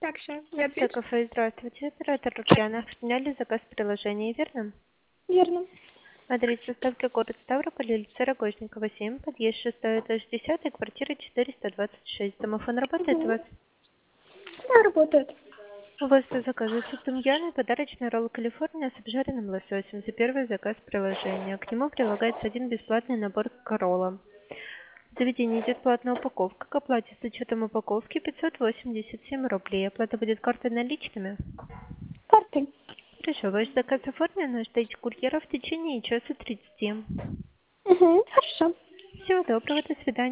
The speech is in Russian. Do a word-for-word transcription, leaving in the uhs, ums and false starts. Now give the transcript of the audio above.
Также я Так, отвечу. кафе, здравствуйте. Оператор Рукьянов. Сняли заказ в приложении, верно? Верно. Адрес доставки город Ставрополь, улица Рогожникова, семь, подъезд шестой, этаж десятый, квартира четыреста двадцать шесть. Домофон работает у Угу. вас? Да, работает. У вас по заказу суп тумьяна и подарочный ролл Калифорния с обжаренным лососем. За первый заказ приложения. К нему прилагается один бесплатный набор к роллам. В заведении идет платная упаковка. К оплате с учетом упаковки пятьсот восемьдесят семь рублей. Оплата будет картой наличными? Картой. Хорошо, ваш заказ оформлен, ждите курьера в течение часа тридцати. Угу. Хорошо. Всего доброго, до свидания.